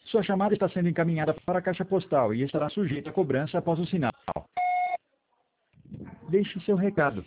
Sua chamada está sendo encaminhada para a caixa postal e estará sujeita a cobrança após o sinal. Deixe seu recado.